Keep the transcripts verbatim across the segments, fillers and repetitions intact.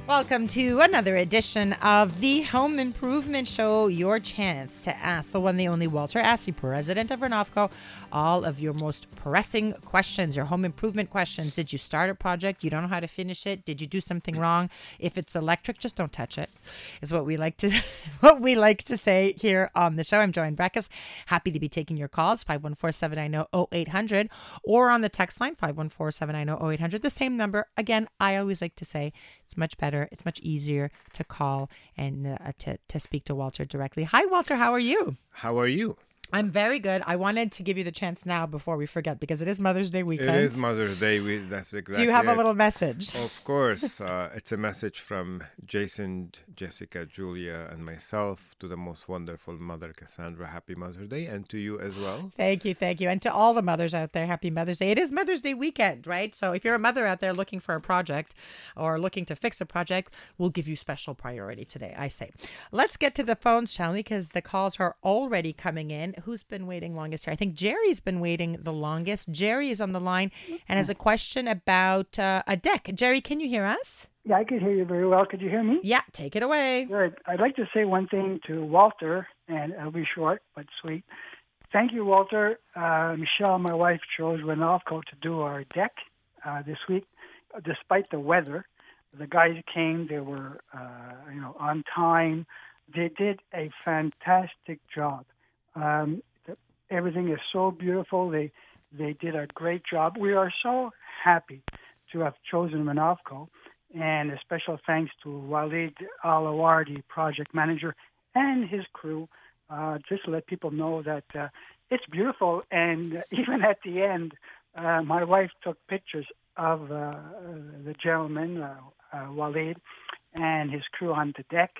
Welcome to another edition of the Home Improvement Show. Your chance to ask the one, the only Walter Assey, president of Renofco, all of your most pressing questions, your home improvement questions. Did you start a project? You don't know how to finish it? Did you do something wrong? If it's electric, just don't touch it. Is what we like to what we like to say here on the show. I'm Joanne Breckus. Happy to be taking your calls, five one four, seven nine zero, zero eight hundred, or on the text line, five one four, seven nine zero, zero eight hundred. The same number. Again, I always like to say it's much better. It's much easier to call and uh, to, to speak to Walter directly. Hi, Walter. How are you? How are you? I'm very good. I wanted to give you the chance now before we forget, because it is Mother's Day weekend. It is Mother's Day. We, that's exactly Do you have it. a little message? Of course. Uh, it's a message from Jason, Jessica, Julia, and myself to the most wonderful mother, Cassandra. Happy Mother's Day. And to you as well. Thank you. Thank you. And to all the mothers out there, happy Mother's Day. It is Mother's Day weekend, right? So if you're a mother out there looking for a project or looking to fix a project, we'll give you special priority today, I say. Let's get to the phones, shall we? Because the calls are already coming in. Who's been waiting longest here? I think Jerry's been waiting the longest. Jerry is on the line and has a question about uh, a deck. Jerry, can you hear us? Yeah, I could hear you very well. Could you hear me? Yeah, take it away. Good. I'd like to say one thing to Walter, and it'll be short but sweet. Thank you, Walter. Uh, Michelle, my wife, chose Renofco to do our deck uh, this week, despite the weather. The guys came. They were, uh, you know, on time. They did a fantastic job. Um, Everything is so beautiful. They they did a great job. We are so happy to have chosen Renofco, and a special thanks to Walid Alawar, the project manager, and his crew. Uh, just to let people know that uh, it's beautiful. And even at the end, uh, my wife took pictures of uh, the gentleman, uh, uh, Walid, and his crew on the deck.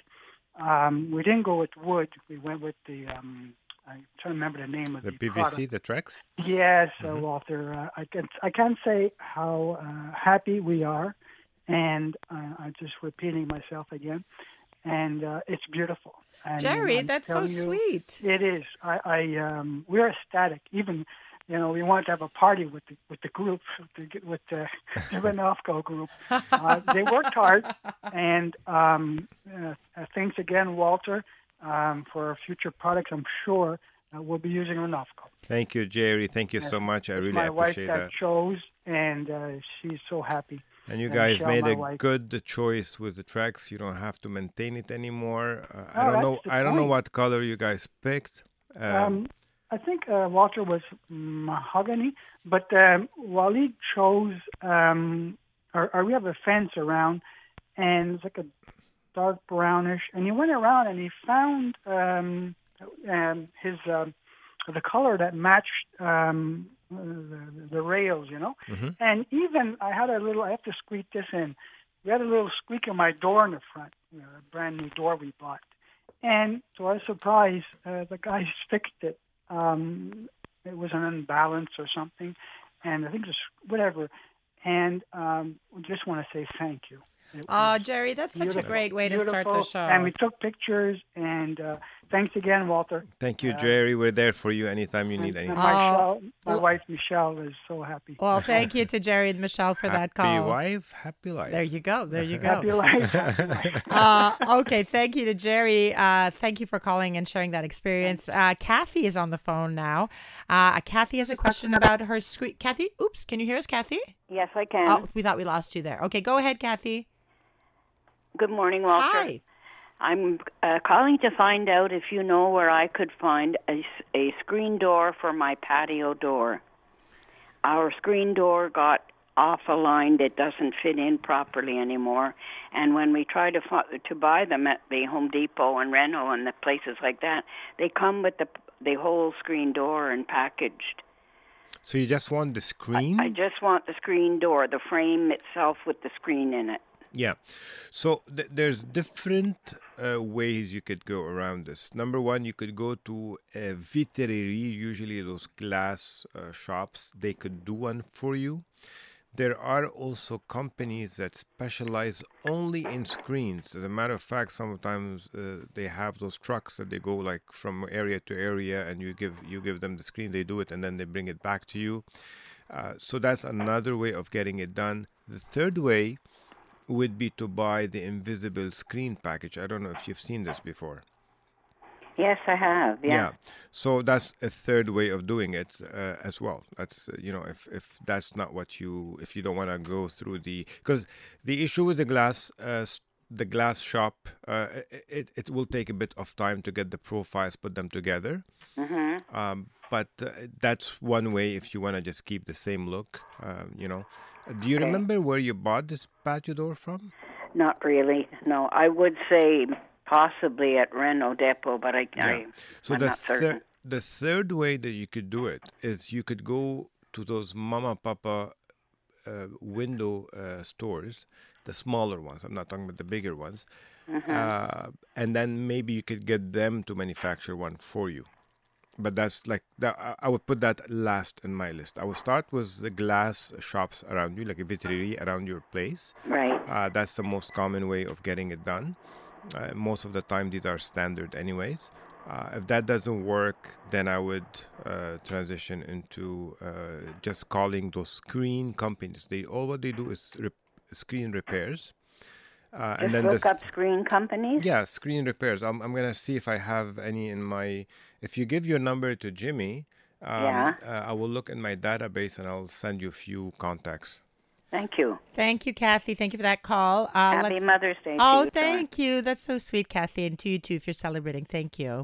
Um, we didn't go with wood. We went with the... Um, I'm trying to remember the name of the the P V C, product. the tracks? Yes, uh, Mm-hmm. Walter. Uh, I can I can't say how uh, happy we are, and uh, I'm just repeating myself again. And uh, it's beautiful. And Jerry, I'm that's so telling you, sweet. It is. I, I um, we're ecstatic. Even you know, we wanted to have a party with the with the group, with the, with the, the Renofco group. Uh, they worked hard, and um, uh, thanks again, Walter. Um, for our future products, I'm sure uh, we'll be using Renofco. Thank you, Jerry. Thank you so much. I really my wife appreciate that that. chose, and uh, she's so happy. And you And guys Michelle, made my a wife. good choice with the tracks. You don't have to maintain it anymore. Uh, I Oh, don't know. that's the I don't know point. what color you guys picked. Um, Um, I think uh, Walter was mahogany, but um, Walid chose. Um, or, or we have a fence around, and it's like a dark brownish. And he went around and he found um, um, his um, the color that matched um, the, the rails, you know. mhm. And even I had a little. I have to squeak this in. We had a little squeak in my door in the front, you know, a brand new door we bought. And to our surprise, uh, the guys fixed it. Um, it was an imbalance or something, and I think just whatever. And um, we just want to say thank you. It Oh, was Jerry, that's such a beautiful, great way to start the beautiful. show. And we took pictures, and uh, thanks again, Walter. Thank you, uh, Jerry. We're there for you anytime you And, need and anything. Michelle, my well- wife Michelle is so happy. Well, thank you to Jerry and Michelle for that Happy call. wife, happy life. There you go. There you Happy go. life. Happy life. Uh, okay, thank you to Jerry. Uh, thank you for calling and sharing that experience. Uh, Kathy is on the phone now. Uh, Kathy has a question about her screen. Kathy, oops, can you hear us, Kathy? Yes, I can. Oh, we thought we lost you there. Okay, go ahead, Kathy. Good morning, Walter. Hi. I'm uh, calling to find out if you know where I could find a, s- a screen door for my patio door. Our screen door got off a line that doesn't fit in properly anymore, and when we try to fi- to buy them at the Home Depot and Reno and the places like that, they come with the the whole screen door and packaged. So you just want the screen? I just want the screen door, the frame itself with the screen in it. Yeah. So th- there's different uh, ways you could go around this. Number one, you could go to a vitrerie, usually those glass uh, shops. They could do one for you. There are also companies that specialize only in screens. As a matter of fact, sometimes uh, they have those trucks that they go like from area to area, and you give you give them the screen, they do it, and then they bring it back to you. Uh, so that's another way of getting it done. The third way would be to buy the invisible screen package. I don't know if you've seen this before. Yes, I have. Yeah. Yeah. So that's a third way of doing it uh, as well. That's uh, you know, if if that's not what you, if you don't want to go through the, because the issue with the glass uh, s- the glass shop, uh, it it will take a bit of time to get the profiles, put them together. Mm-hmm. Um, but uh, that's one way if you want to just keep the same look. Um, you know, do you Okay. remember where you bought this patio door from? Not really. No, I would say possibly at Renault Depot, but I, I So I'm the not certain. thir- the third way that you could do it is you could go to those mama papa uh, window uh, stores, the smaller ones. I'm not talking about the bigger ones, Mm-hmm. uh, and then maybe you could get them to manufacture one for you. But that's like that. I- I would put that last in my list. I would start with the glass shops around you, like a vitrerie around your place. Right. Uh, that's the most common way of getting it done. Uh, most of the time, these are standard, anyways. Uh, if that doesn't work, then I would uh, transition into uh, just calling those screen companies. They all what they do is rep- screen repairs, uh, and Just then the look up screen companies. yeah, screen repairs. I'm I'm gonna see if I have any in my. If you give your number to Jimmy, um, Yeah. uh, I will look in my database and I'll send you a few contacts. Thank you. Thank you, Kathy. Thank you for that call. Uh, Happy let's- Mother's Day to Oh, you, thank you. That's so sweet, Kathy, and to you too if you're celebrating. Thank you.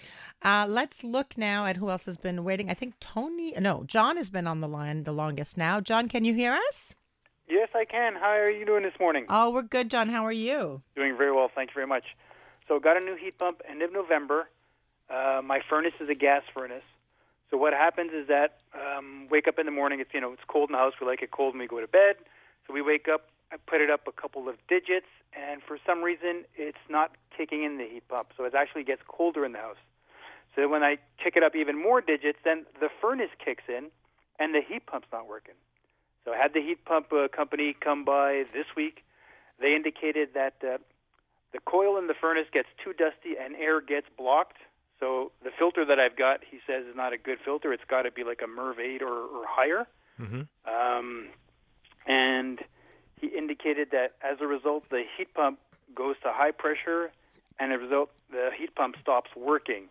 Uh, let's look now at who else has been waiting. I think Tony, no, John has been on the line the longest now. John, can you hear us? Yes, I can. How are you doing this morning? Oh, we're good, John. How are you? Doing very well. Thank you very much. So got a new heat pump end of November. Uh, my furnace is a gas furnace. So what happens is that um, wake up in the morning. It's you know it's cold in the house. We like it cold when we go to bed. So we wake up. I put it up a couple of digits, and for some reason it's not kicking in the heat pump. So it actually gets colder in the house. So then when I kick it up even more digits, then the furnace kicks in, and the heat pump's not working. So I had the heat pump uh, company come by this week. They indicated that uh, the coil in the furnace gets too dusty and air gets blocked. So the filter that I've got, he says, is not a good filter. It's got to be like a MERV eight or, or higher. Mm-hmm. Um, and he indicated that as a result, the heat pump goes to high pressure, and as a result, the heat pump stops working.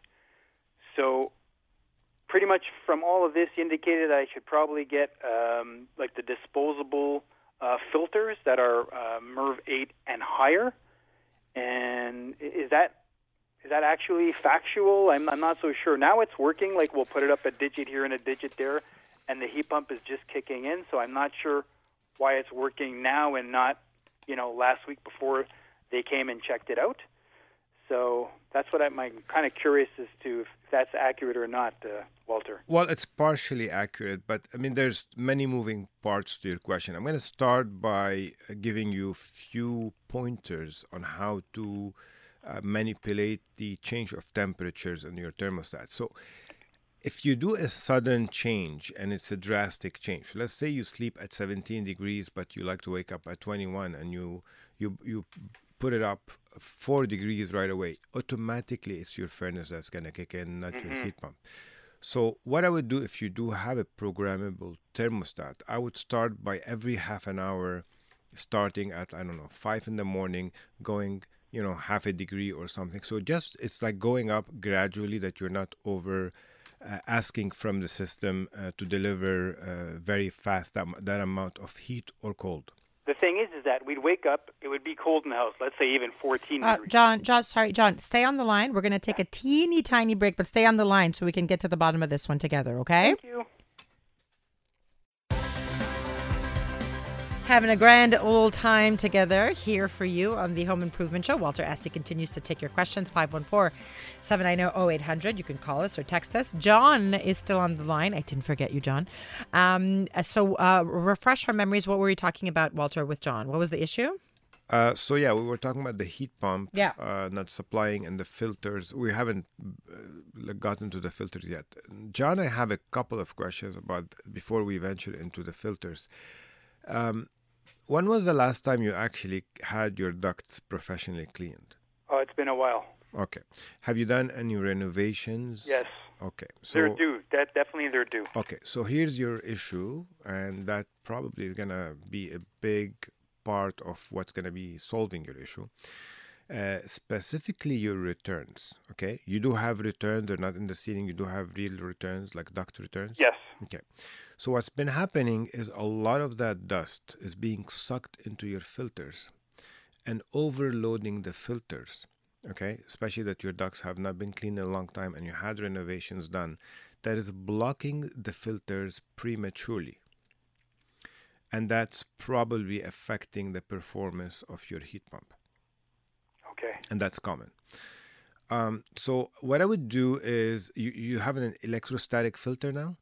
So pretty much from all of this, he indicated I should probably get um, like the disposable uh, filters that are uh, MERV eight and higher. And i- is that is that actually factual? I'm, I'm not so sure. Now it's working. Like we'll put it up a digit here and a digit there, and the heat pump is just kicking in. So I'm not sure why it's working now and not, you know, last week before they came and checked it out. So that's what I'm, I'm kind of curious as to if that's accurate or not, uh, Walter. Well, it's partially accurate, but I mean, there's many moving parts to your question. I'm going to start by uh, giving you a few pointers on how to uh, manipulate the change of temperatures in your thermostat. So, if you do a sudden change and it's a drastic change, let's say you sleep at seventeen degrees, but you like to wake up at twenty-one, and you you you put it up four degrees right away, automatically it's your furnace that's going to kick in, not your heat pump. So what I would do if you do have a programmable thermostat, I would start by every half an hour, starting at, I don't know, five in the morning, going, you know, half a degree or something. So just, it's like going up gradually, that you're not over uh, asking from the system uh, to deliver uh, very fast that, that amount of heat or cold. The thing is, is that we'd wake up, it would be cold in the house, let's say even fourteen Uh, John, John, sorry, John, stay on the line. We're going to take a teeny tiny break, but stay on the line so we can get to the bottom of this one together, okay? Thank you. Having a grand old time together here for you on the Home Improvement Show. Walter Assey continues to take your questions. five one four, seven nine zero, zero eight hundred. You can call us or text us. John is still on the line. I didn't forget you, John. Um, so uh, refresh our memories. What were we talking about, Walter, with John? What was the issue? Uh, so yeah, we were talking about the heat pump Yeah. uh, not supplying and the filters. We haven't uh, gotten to the filters yet. John, I have a couple of questions about before we venture into the filters. Um, when was the last time you actually had your ducts professionally cleaned? Oh, it's been a while. Okay. Have you done any renovations? Yes, Okay. So they're due. That definitely they're due. Okay, so here's your issue, and that probably is gonna be a big part of what's going to be solving your issue. Uh, specifically your returns, okay? You do have returns, they're not in the ceiling, you do have real returns, like duct returns? Yes. Okay. So what's been happening is a lot of that dust is being sucked into your filters and overloading the filters, okay? Especially that your ducts have not been cleaned in a long time and you had renovations done. That is blocking the filters prematurely. And that's probably affecting the performance of your heat pump. Okay. And that's common. Um, so what I would do is, you, you have an electrostatic filter now?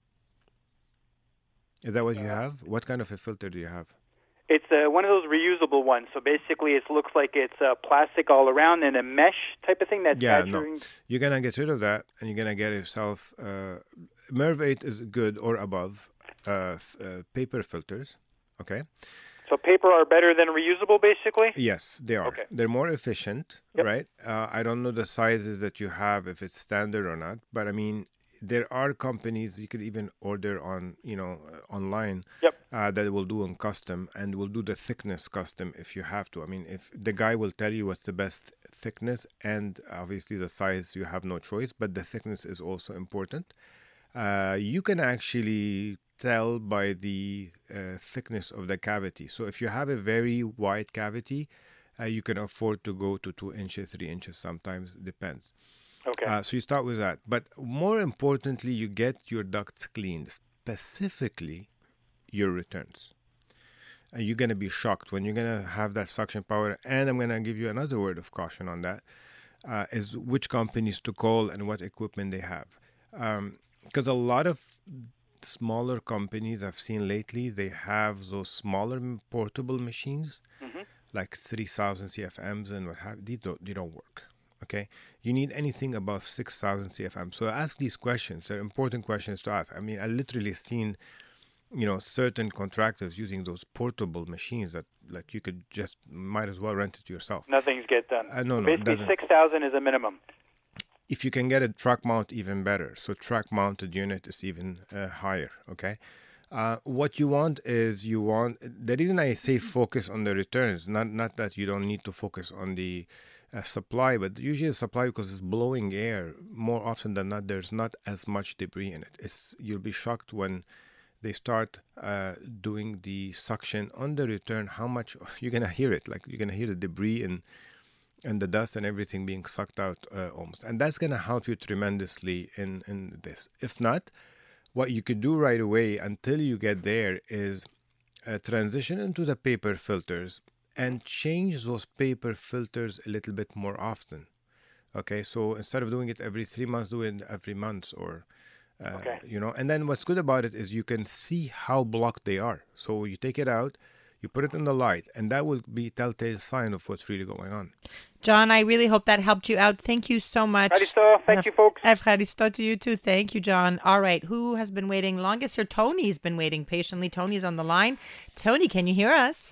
Is that what you have? What kind of a filter do you have? It's uh, one of those reusable ones. So basically, it looks like it's uh, plastic all around and a mesh type of thing that's Yeah, capturing. no. You're going to get rid of that, and you're going to get yourself... Uh, MERV eight is good or above uh, f- uh, paper filters, okay? So paper are better than reusable, basically? Yes, they are. Okay. They're more efficient, Yep. right? Uh, I don't know the sizes that you have, if it's standard or not, but I mean, there are companies you could even order on, you know, uh, online Yep. uh, that will do on custom and will do the thickness custom if you have to. I mean, if the guy will tell you what's the best thickness, and obviously the size, you have no choice, but the thickness is also important. Uh, you can actually tell by the uh, thickness of the cavity. So if you have a very wide cavity, uh, you can afford to go to two inches, three inches sometimes, depends. Okay. Uh, so you start with that. But more importantly, you get your ducts cleaned, specifically your returns. And you're going to be shocked when you're going to have that suction power. And I'm going to give you another word of caution on that, uh, is which companies to call and what equipment they have. Um, Because a lot of smaller companies I've seen lately, they have those smaller m- portable machines, Mhm. like three thousand C F Ms and what have. These don't, they don't work, okay? You need anything above six thousand C F M. So ask these questions. They're important questions to ask. I mean, I literally seen, you know, certain contractors using those portable machines that, like, you could just, might as well rent it yourself. Nothing's get done. Uh, no, So no, it basically, doesn't. six thousand is a minimum. If you can get a truck mount, even better. So truck mounted unit is even uh, higher, okay? Uh, what you want is you want, the reason I say focus on the returns, not not that you don't need to focus on the uh, supply, but usually the supply, because it's blowing air, more often than not, there's not as much debris in it. It's, you'll be shocked when they start uh, doing the suction on the return, how much, you're going to hear it, like you're going to hear the debris and and the dust and everything being sucked out uh, almost. And that's going to help you tremendously in, in this. If not, what you could do right away until you get there is uh, transition into the paper filters and change those paper filters a little bit more often. Okay, so instead of doing it every three months, do it every month or, uh, Okay. you know. And then what's good about it is you can see how blocked they are. So you take it out, you put it in the light, and that will be a telltale sign of what's really going on. John, I really hope that helped you out. Thank you so much. Ευχαριστώ. Thank you, folks. Ευχαριστώ to you too. Thank you, John. All right. Who has been waiting longest here? Tony's been waiting patiently. Tony's on the line. Tony, can you hear us?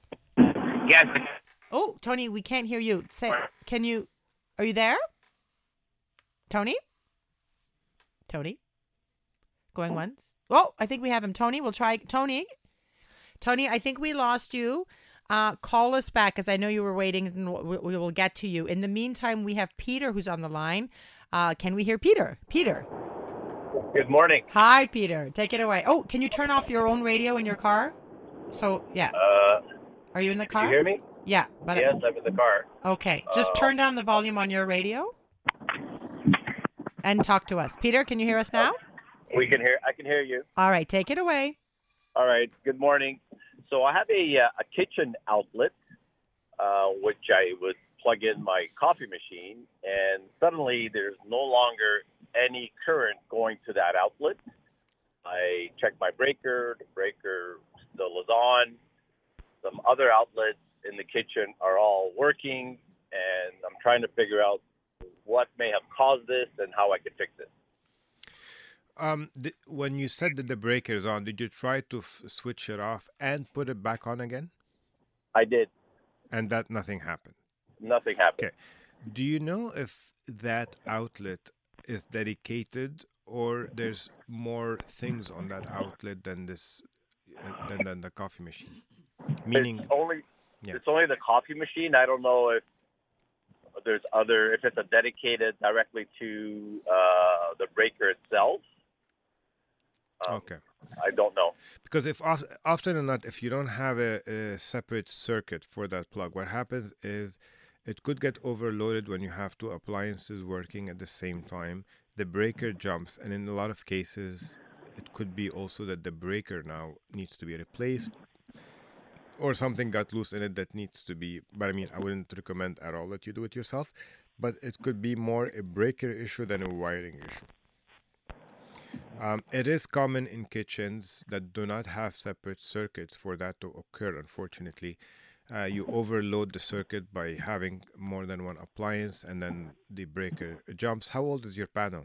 Yes. Oh, Tony, we can't hear you. Say, can you, are you there? Tony? Tony? Going once? Oh, I think we have him. Tony, we'll try. Tony? Tony, I think we lost you. Uh, call us back, because I know you were waiting, and we, we will get to you. In the meantime, we have Peter who's on the line. Uh, can we hear Peter? Peter. Good morning. Hi, Peter. Take it away. Oh, can you turn off your own radio in your car? So, yeah. Uh, Are you in the can car? you hear me? Yeah. But Yes, I'm in the car. Okay. Just Uh, turn down the volume on your radio and talk to us. Peter, can you hear us now? We can hear. I can hear you. All right. Take it away. All right. Good morning. So I have a uh, a kitchen outlet, uh, which I would plug in my coffee machine, and suddenly there's no longer any current going to that outlet. I checked my breaker. The breaker still is on. Some other outlets in the kitchen are all working, and I'm trying to figure out what may have caused this and how I can fix it. Um, th- when you said that the breaker is on, did you try to f- switch it off and put it back on again? I did. And that nothing happened. Nothing happened. Okay. Do you know if that outlet is dedicated or there's more things on that outlet than this, uh, than, than the coffee machine? Meaning, There's only Yeah. It's only the coffee machine. I don't know if there's other, if it's a dedicated directly to uh, the breaker itself. Um, Okay. I don't know. Because if of, often or not, if you don't have a, a separate circuit for that plug, what happens is it could get overloaded when you have two appliances working at the same time. The breaker jumps, and in a lot of cases, it could be also that the breaker now needs to be replaced, or something got loose in it that needs to be. But I mean, I wouldn't recommend at all that you do it yourself. But it could be more a breaker issue than a wiring issue. Um, it is common in kitchens that do not have separate circuits for that to occur, unfortunately. Uh, you overload the circuit by having more than one appliance, and then the breaker jumps. How old is your panel?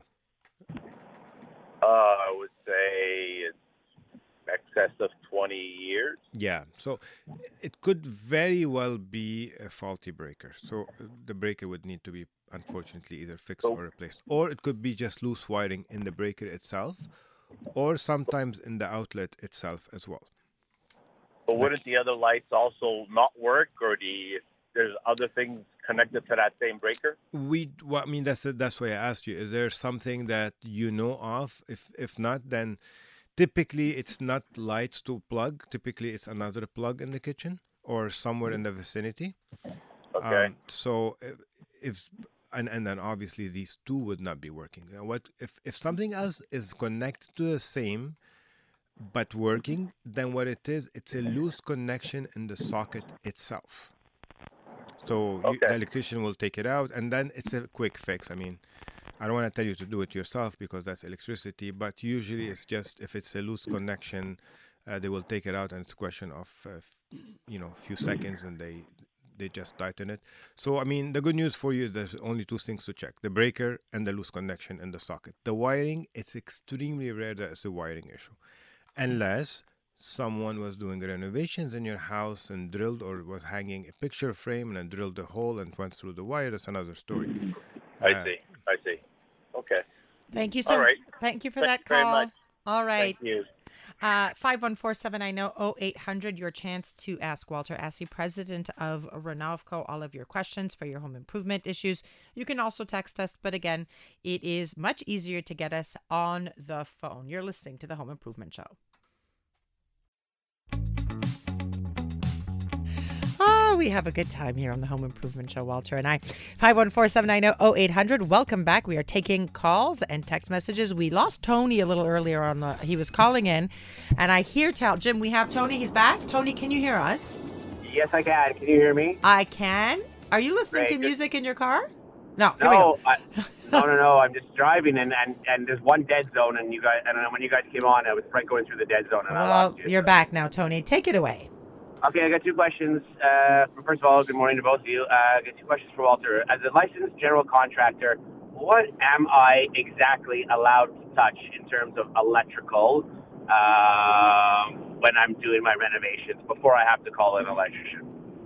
Uh, I would say it's excess of twenty years. Yeah, so it could very well be a faulty breaker. So uh, the breaker would need to be, unfortunately, either fixed or replaced. Or it could be just loose wiring in the breaker itself, or sometimes in the outlet itself as well. But wouldn't the other lights also not work, or the there's other things connected to that same breaker? We, well, I mean, that's that's why I asked you. Is there something that you know of? If if not, then typically it's not lights to plug. Typically it's another plug in the kitchen or somewhere in the vicinity. Okay. Um, so if, if and and then obviously these two would not be working. Now, what if if something else is connected to the same but working, then what it is, it's a loose connection in the socket itself. So you, Okay. the electrician will take it out, and then it's a quick fix. I mean, I don't want to tell you to do it yourself because that's electricity, but usually it's just if it's a loose connection, uh, they will take it out, and it's a question of uh, f- you know, a few seconds, and they they just tighten it. So I mean, the good news for you is there's only two things to check: the breaker and the loose connection in the socket. The wiring, it's extremely rare that it's a wiring issue, unless someone was doing renovations in your house and drilled, or was hanging a picture frame and drilled a hole and went through the wire. That's another story. I Uh, see. I see. Okay. Thank you so All right. Thank you for Thank that you very call. much. All right. Thank you. Uh, five one four seven, I know, oh eight hundred, your chance to ask Walter Assey, president of Renavco, all of your questions for your home improvement issues. You can also text us, but again, it is much easier to get us on the phone. You're listening to the Home Improvement Show. Oh, we have a good time here on the Home Improvement Show, Walter and I. five one four seven nine zero oh eight hundred. Welcome back. We are taking calls and text messages. We lost Tony a little earlier on the, he was calling in, and I hear tell Jim, we have Tony. He's back. Tony, can you hear us? Yes, I can. Can you hear me? I can. Are you listening Great, to good. music in your car? No. Here we No, go. I, no, no, no. I'm just driving, and, and, and there's one dead zone, and you guys, and when you guys came on, I was right going through the dead zone, and I Well, lost you. you're back now, Tony. Take it away. Okay, I got two questions. Uh, first of all, good morning to both of you. Uh, I got two questions for Walter. As a licensed general contractor, what am I exactly allowed to touch in terms of electrical um, when I'm doing my renovations before I have to call an electrician?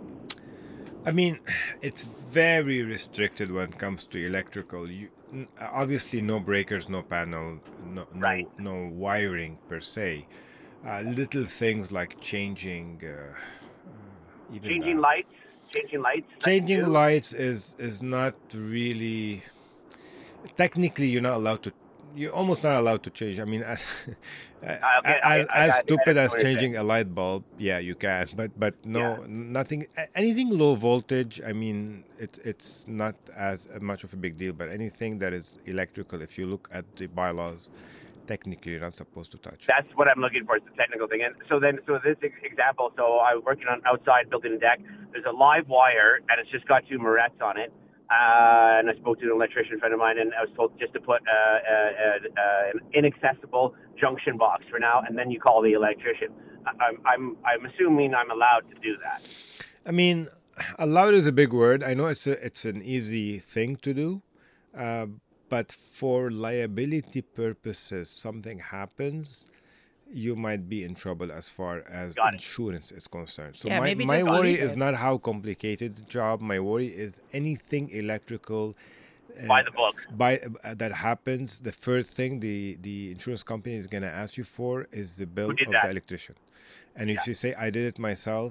I mean, it's very restricted when it comes to electrical. You n- obviously no breakers, no panel, no no, Right. no wiring per se. Uh, little things like changing, uh, uh, even Changing that. lights? Changing lights? Changing Too? lights is is not really. Technically, you're not allowed to. You're almost not allowed to change. I mean, as okay, as, I- I as got- I stupid understand as what you're changing a light bulb, yeah, you can. But but no, Yeah. nothing. a- Anything low voltage. I mean, it's it's not as much of a big deal. But anything that is electrical, if you look at the bylaws, technically you're not supposed to touch. That's what I'm looking for. It's the technical thing. And so then, so this ex- example, so I'm working on outside building a deck. There's a live wire, and it's just got two morettes on it. Uh, and I spoke to an electrician friend of mine, and I was told just to put uh, uh, uh, an inaccessible junction box for now, and then you call the electrician. I- I'm, I'm, I'm assuming I'm allowed to do that. I mean, allowed is a big word. I know it's a, it's an easy thing to do, uh, but for liability purposes, something happens, you might be in trouble as far as Got it. insurance is concerned. So Yeah, my, maybe my just worry leave is it. not how complicated the job. My worry is anything electrical. Uh, By the book. By uh, that happens, the first thing the, the insurance company is going to ask you for is the bill did of that? the electrician. And if Yeah. you say, I did it myself,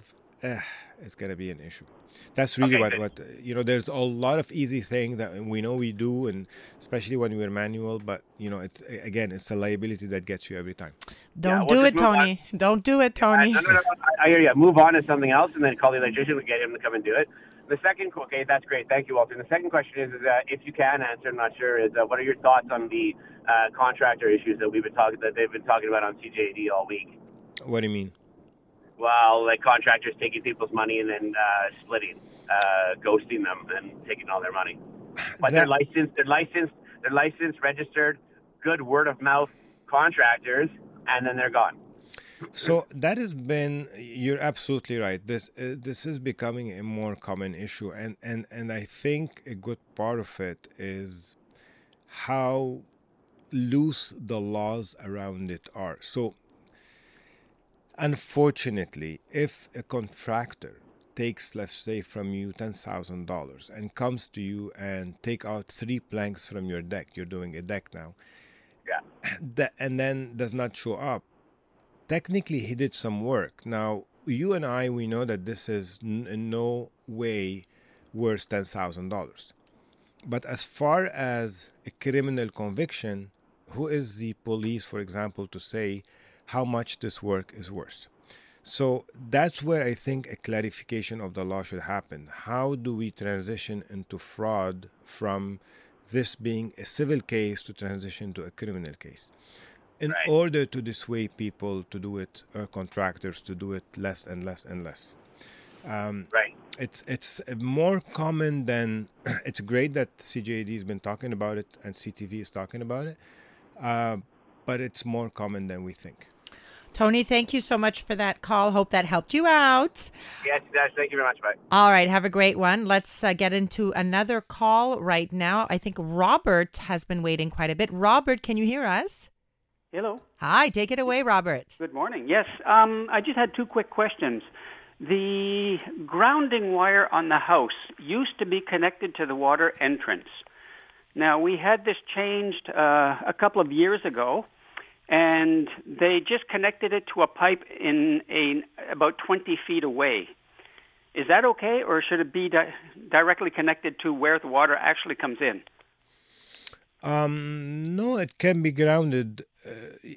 uh, it's going to be an issue. That's really Okay, what, good. what, uh, you know, there's a lot of easy things that we know we do, and especially when we're manual, but, you know, it's, again, it's the liability that gets you every time. Don't we'll do just it, move on. Tony. Don't do it, Tony. Uh, no, no, no, I, I hear you. Move on to something else, and then call the electrician and get him to come and do it. The second, okay, that's great. Thank you, Walter. And the second question is, is uh, if you can answer, I'm not sure, is uh, what are your thoughts on the uh, contractor issues that we've been talking that they've been talking about on C J D all week? What do you mean? Well, like contractors taking people's money and then uh, splitting, uh, ghosting them, and taking all their money. But they're That- licensed, they're licensed, they're licensed, registered, good word of mouth contractors, and then they're gone. So that has been, you're absolutely right. This uh, this is becoming a more common issue, and, and, and I think a good part of it is how loose the laws around it are. So unfortunately, if a contractor takes, let's say, from you ten thousand dollars and comes to you and take out three planks from your deck, you're doing a deck now, Yeah. that, and then does not show up, technically he did some work. Now, you and I, we know that this is n- in no way worth ten thousand dollars. But as far as a criminal conviction, who is the police, for example, to say how much this work is worth? So that's where I think a clarification of the law should happen. How do we transition into fraud from this being a civil case to transition to a criminal case? In Right. order to dissuade people to do it, or contractors to do it less and less and less. Um, Right. it's it's more common than, it's great that C J D has been talking about it and C T V is talking about it, uh, but it's more common than we think. Tony, thank you so much for that call. Hope that helped you out. Yes, yes, thank you very much, bye. All right, have a great one. Let's uh, get into another call right now. I think Robert has been waiting quite a bit. Robert, can you hear us? Hello. Hi, take it away, Robert. Good morning. Yes, um, I just had two quick questions. The grounding wire on the house used to be connected to the water entrance. Now, we had this changed uh, a couple of years ago, and they just connected it to a pipe in a about twenty feet away. Is that okay, or should it be di- directly connected to where the water actually comes in? Um, no, it can be grounded uh,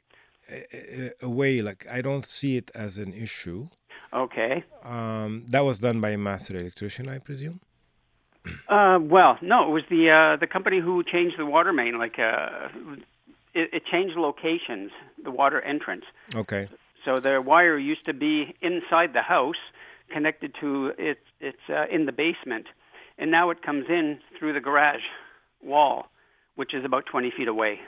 away. Like, I don't see it as an issue. Okay. Um, that was done by a master electrician, I presume. Uh, well, no, it was the uh, the company who changed the water main. Like, uh, it, it changed locations, the water entrance. Okay. So the wire used to be inside the house, connected to it. It's uh, in the basement, and now it comes in through the garage wall, which is about twenty feet away.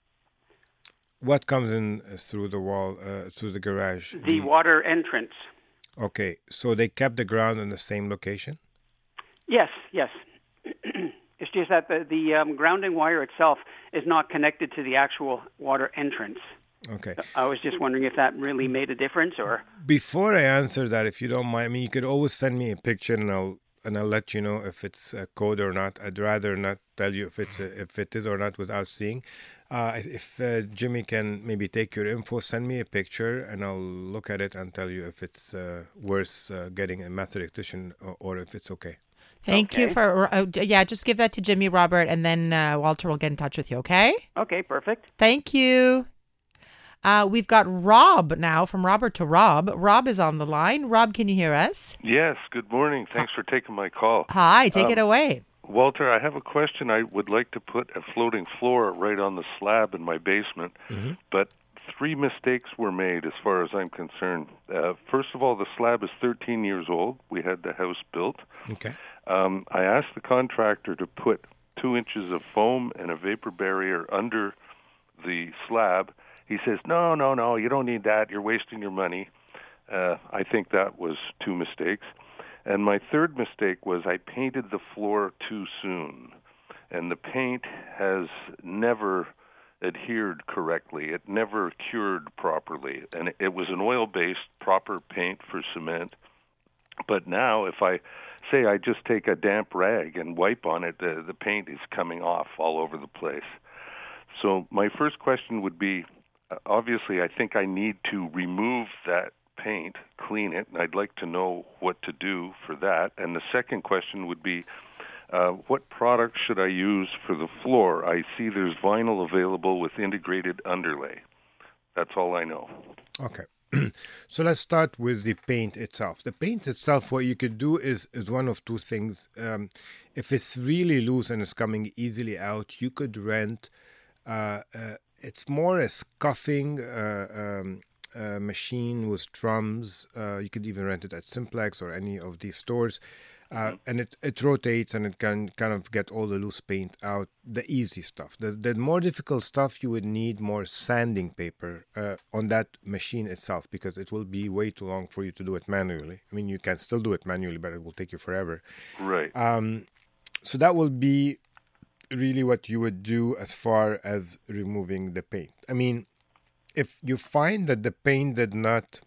What comes in uh, through the wall, uh, through the garage? The water entrance. Okay, so they kept the ground in the same location? Yes, yes. It's just that the, the um, grounding wire itself is not connected to the actual water entrance. Okay. I was just wondering if that really made a difference, or... Before I answer that, if you don't mind, I mean, you could always send me a picture, and I'll and I'll let you know if it's a code or not. I'd rather not tell you if it's a, if it is or not without seeing. Uh, if uh, Jimmy can maybe take your info, send me a picture, and I'll look at it and tell you if it's uh, worth uh, getting a master electrician or, or if it's okay. Thank Okay. you for, uh, yeah, just give that to Jimmy, Robert, and then uh, Walter will get in touch with you, okay? Okay, perfect. Thank you. Uh, we've got Rob now, from Robert to Rob. Rob is on the line. Rob, can you hear us? Yes, good morning. Thanks for taking my call. Hi, take Um, it away. Walter, I have a question. I would like to put a floating floor right on the slab in my basement, Mm-hmm. but three mistakes were made as far as I'm concerned. Uh, first of all, the slab is thirteen years old. We had the house built. Okay. Um, I asked the contractor to put two inches of foam and a vapor barrier under the slab. He says, no, no, no, you don't need that. You're wasting your money. Uh, I think that was two mistakes. And my third mistake was I painted the floor too soon. And the paint has never adhered correctly. It never cured properly. And it, it was an oil-based proper paint for cement. But now if I say I just take a damp rag and wipe on it, the, the paint is coming off all over the place. So my first question would be, Uh, obviously, I think I need to remove that paint, clean it, and I'd like to know what to do for that. And the second question would be, uh, what product should I use for the floor? I see there's vinyl available with integrated underlay. That's all I know. Okay. So let's start with the paint itself. The paint itself, what you could do is, is one of two things. Um, if it's really loose and it's coming easily out, you could rent, uh, uh, it's more a scuffing uh, um, uh, machine with drums. Uh, you could even rent it at Simplex or any of these stores. Uh, and it, it rotates and it can kind of get all the loose paint out, the easy stuff. The, the more difficult stuff, you would need more sanding paper uh, on that machine itself, because it will be way too long for you to do it manually. I mean, you can still do it manually, but it will take you forever. Right. Um, so that will be really what you would do as far as removing the paint. I mean, if you find that the paint did not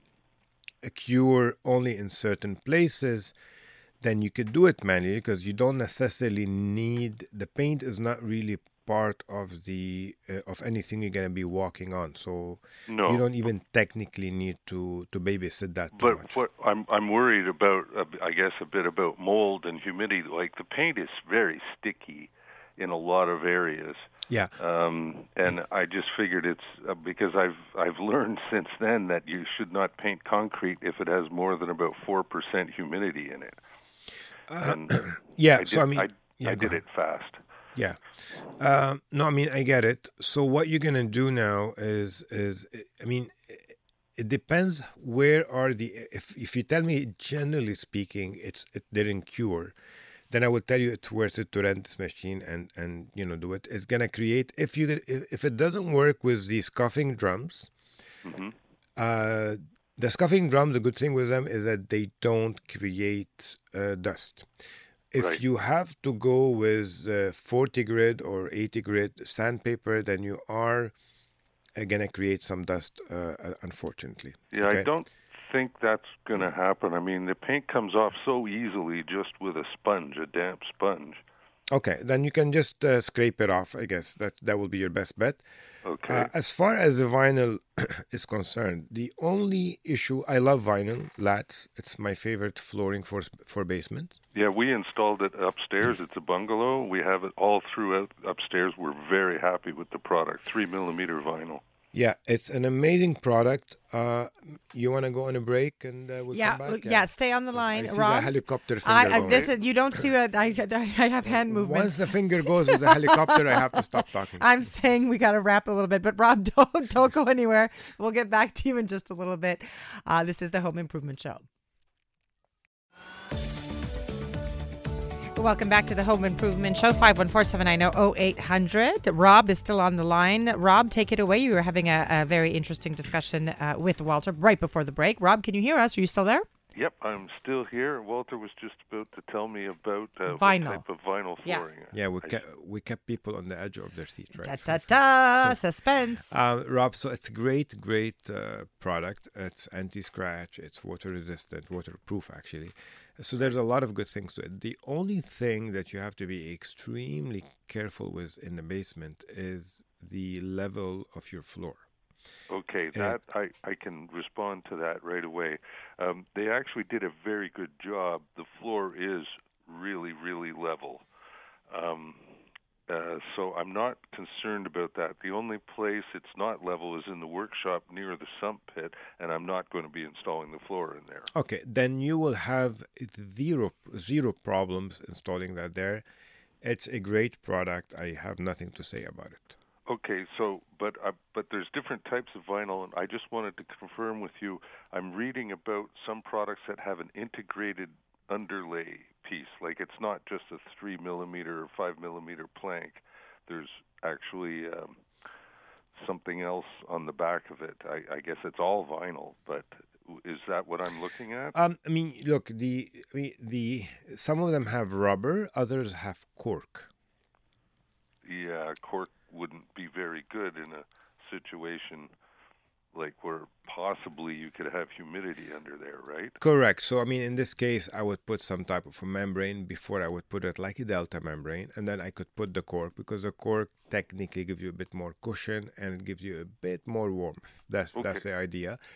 cure only in certain places, then you could do it manually, because you don't necessarily need, the paint is not really part of the uh, of anything you're going to be walking on, so no. you don't even technically need to to babysit that too but much. What I'm I'm worried about, uh, I guess, a bit about mold and humidity. Like, the paint is very sticky in a lot of areas. Yeah. Um, and I just figured it's uh, because I've I've learned since then that you should not paint concrete if it has more than about four percent humidity in it. And uh, yeah, I did, so I mean, I, yeah, I did it fast. Yeah. Uh, no, I mean, I get it. So what you're going to do now is, is I mean, it depends where are the, if if you tell me, generally speaking, it's it didn't cure, then I will tell you it's worth it to rent this machine and, and you know, do it. It's going to create, if you if it doesn't work with these scuffing drums, mm-hmm. uh, the scuffing drum, the good thing with them is that they don't create uh, dust. If right. you have to go with uh, forty grit or eighty grit sandpaper, then you are uh, going to create some dust, uh, unfortunately. Yeah, okay? I don't think that's going to happen. I mean, the paint comes off so easily just with a sponge, a damp sponge. Okay, then you can just uh, scrape it off, I guess. That that will be your best bet. Okay. Uh, as far as the vinyl is concerned, the only issue, I love vinyl, lats. It's my favorite flooring for for basements. Yeah, we installed it upstairs. It's a bungalow. We have it all throughout upstairs. We're very happy with the product, three millimeter vinyl. Yeah, it's an amazing product. Uh, you want to go on a break and uh, we'll yeah, come back? Yeah, yeah, stay on the line, I see Rob. the helicopter finger I, I, going. listen, you don't see that. I, I have hand movements. Once the finger goes with the helicopter, I have to stop talking. I'm saying we got to wrap a little bit, but Rob, don't, don't go anywhere. We'll get back to you in just a little bit. Uh, this is the Home Improvement Show. Welcome back to the Home Improvement Show, five one four, seven nine zero, zero eight hundred. Rob is still on the line. Rob, take it away. You were having a, a very interesting discussion uh, with Walter right before the break. Rob, can you hear us? Are you still there? Yep, I'm still here. Walter was just about to tell me about uh, vinyl. what type of vinyl flooring. Yeah, yeah we, kept, we kept people on the edge of their seat, right? Da, da, da, suspense. Uh, Rob, so it's a great, great uh, product. It's anti-scratch. It's water-resistant, waterproof, actually. So there's a lot of good things to it. The only thing that you have to be extremely careful with in the basement is the level of your floor. Okay, that uh, I, I can respond to that right away. Um, they actually did a very good job. The floor is really, really level. Um, uh, so I'm not concerned about that. The only place it's not level is in the workshop near the sump pit, and I'm not going to be installing the floor in there. Okay, then you will have zero, zero problems installing that there. It's a great product. I have nothing to say about it. Okay, so but uh, but there's different types of vinyl, and I just wanted to confirm with you. I'm reading about some products that have an integrated underlay piece, like it's not just a three millimeter or five millimeter plank. There's actually um, something else on the back of it. I, I guess it's all vinyl, but is that what I'm looking at? Um, I mean, look, the I mean, the some of them have rubber, others have cork. Yeah, cork wouldn't be very good in a situation like where possibly you could have humidity under there, right? Correct. So, I mean, in this case, I would put some type of a membrane before I would put it like a Delta membrane, and then I could put the cork, because the cork technically gives you a bit more cushion and it gives you a bit more warmth. That's okay. That's the idea.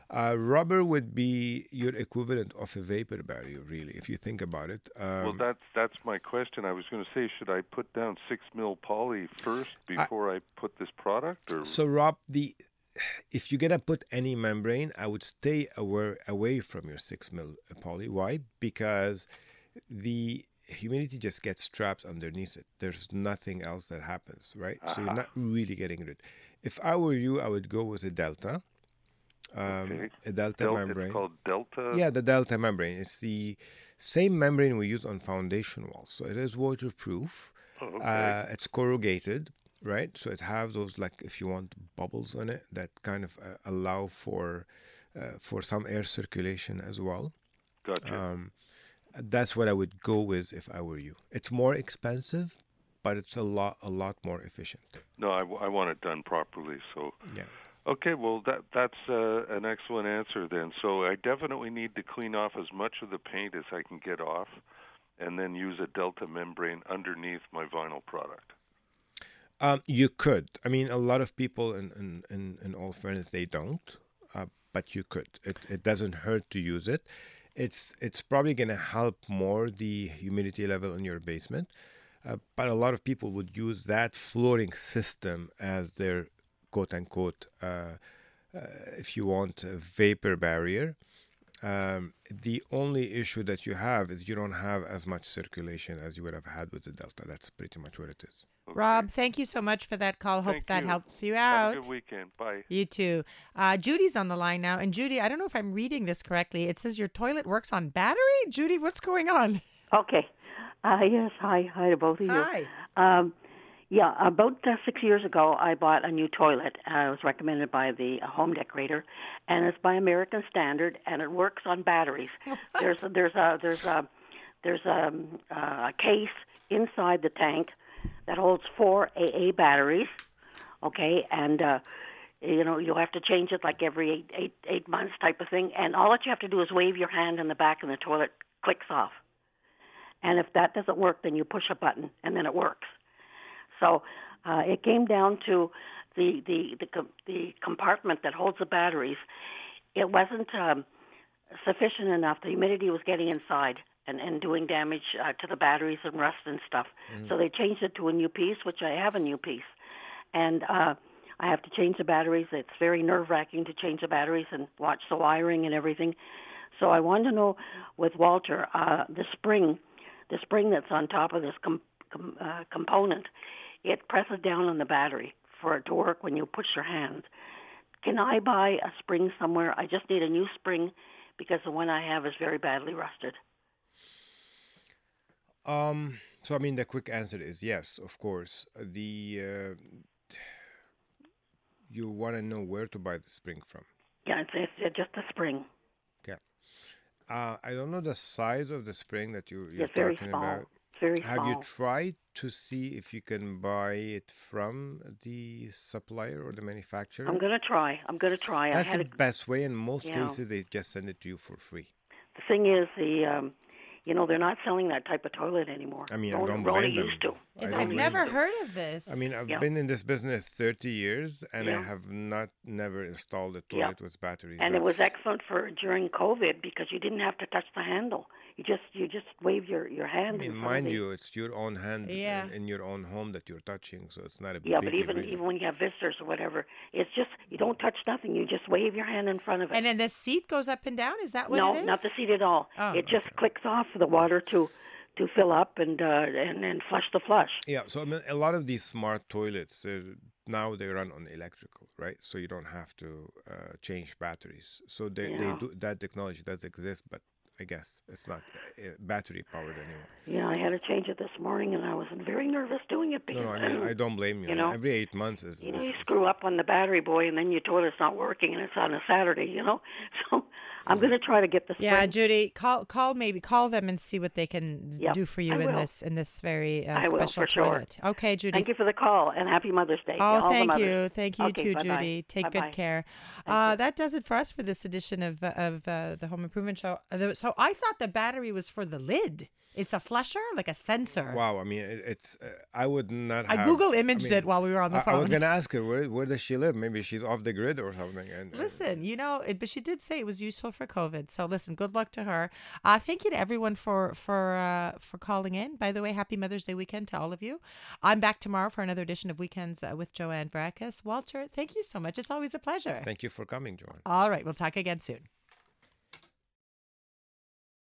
Uh, rubber would be your equivalent of a vapor barrier, really, if you think about it. Um, well, that's that's my question. I was going to say, should I put down six mil poly first before I, I put this product? Or? So, Rob, the if you're gonna put any membrane, I would stay away away from your six mil poly. Why? Because the humidity just gets trapped underneath it. There's nothing else that happens, right? Uh-huh. So you're not really getting rid. If I were you, I would go with a Delta. Um, okay. A Delta Del- membrane. It's called Delta? Yeah, the Delta membrane. It's the same membrane we use on foundation walls. So it is waterproof. Oh, okay. Uh, it's corrugated, right? So it has those, like, if you want, bubbles on it that kind of uh, allow for uh, for some air circulation as well. Gotcha. Um, that's what I would go with if I were you. It's more expensive, but it's a lot a lot more efficient. No, I, w- I want it done properly. So yeah. Okay, well that that's uh, an excellent answer then. So I definitely need to clean off as much of the paint as I can get off, and then use a Delta membrane underneath my vinyl product. Um, you could. I mean, a lot of people, in in, in, in all fairness, they don't. Uh, but you could. It it doesn't hurt to use it. It's it's probably going to help more the humidity level in your basement. Uh, but a lot of people would use that flooring system as their quote-unquote, uh, uh, if you want, a vapor barrier. Um, the only issue that you have is you don't have as much circulation as you would have had with the Delta. That's pretty much what it is. Okay. Rob, thank you so much for that call. Hope Thank that you. helps you out. Have a good weekend. Bye. You too. Uh, Judy's on the line now. And Judy, I don't know if I'm reading this correctly. It says your toilet works on battery? Judy, what's going on? Okay. Uh, yes, hi. Hi to both of you. Hi. Um, yeah, about uh, six years ago, I bought a new toilet. Uh, it was recommended by the uh, home decorator, and it's by American Standard, and it works on batteries. What? There's a, there's a there's a there's a, a case inside the tank that holds four A A batteries. Okay, and uh, you know you'll have to change it like every eight eight eight months type of thing. And all that you have to do is wave your hand in the back, and the toilet clicks off. And if that doesn't work, then you push a button, and then it works. So uh, it came down to the the the, com- the compartment that holds the batteries. It wasn't um, sufficient enough. The humidity was getting inside and, and doing damage uh, to the batteries and rust and stuff. Mm. So they changed it to a new piece, which I have a new piece. And uh, I have to change the batteries. It's very nerve-wracking to change the batteries and watch the wiring and everything. So I wanted to know with Walter, uh, the spring, the spring that's on top of this com- com- uh, component, it presses down on the battery for it to work when you push your hand. Can I buy a spring somewhere? I just need a new spring because the one I have is very badly rusted. Um. So, I mean, the quick answer is yes, of course. The uh, you want to know where to buy the spring from. Yeah, it's, it's just a spring. Yeah. Uh, I don't know the size of the spring that you, you're it's very talking small. about. Very Have small. you tried to see if you can buy it from the supplier or the manufacturer? I'm going to try. I'm going to try. That's I had the a, best way. In most yeah. cases, they just send it to you for free. The thing is, the um, you know, they're not selling that type of toilet anymore. I mean, Rona, I don't Rona blame them. used to. I don't I've blame never them. heard of this. I mean, I've Yeah. been in this business thirty years, and I Yeah. have not never installed a Yeah. toilet with batteries. And it was That's- excellent for during COVID because you didn't have to touch the handle. You just you just wave your, your I hand. mean, in front mind of the, you, it's your own hand Yeah. in, in your own home that you're touching, so it's not a Yeah, big but even agreement. even when you have visitors or whatever, it's just you don't touch nothing. You just wave your hand in front of it. And then the seat goes up and down? Is that what no, it is? not the seat at all. Oh, it just okay. clicks off for the water to to fill up and uh, and and flush the flush. Yeah, so I mean, a lot of these smart toilets uh, now they run on electrical, right? So you don't have to uh, change batteries. So they, Yeah. they do that technology does exist, but I guess it's not uh, battery powered anymore. Yeah, I had to change it this morning, and I was very nervous doing it because No, no, I mean I don't blame you. You know? Every eight months is. you know is- you is- screw up on the battery, boy, and then your toilet's not working, and it's on a Saturday, you know. So I'm going to try to get the Yeah, spring. Judy, call call maybe call them and see what they can Yep, do for you I in will. this in this very uh, I will, special for sure. toilet. Okay, Judy. Thank you for the call, and happy Mother's Day. to all Oh, the thank mothers. you. Thank you Okay, too, bye-bye. Judy. Take Bye-bye. good care. Uh, that does it for us for this edition of of uh, the Home Improvement Show. Uh, there- So I thought the battery was for the lid. It's a flusher, like a sensor. Wow, I mean, it, it's. Uh, I would not. I have, Google I imaged mean, it while we were on the I, phone. I was gonna ask her where where does she live? Maybe she's off the grid or something. And, and Listen, you know, it, but she did say it was useful for COVID. So listen, good luck to her. Uh, thank you to everyone for for uh, for calling in. By the way, happy Mother's Day weekend to all of you. I'm back tomorrow for another edition of Weekends uh, with Joanne Varkas. Walter, thank you so much. It's always a pleasure. thank you for coming, Joanne. All right, we'll talk again soon.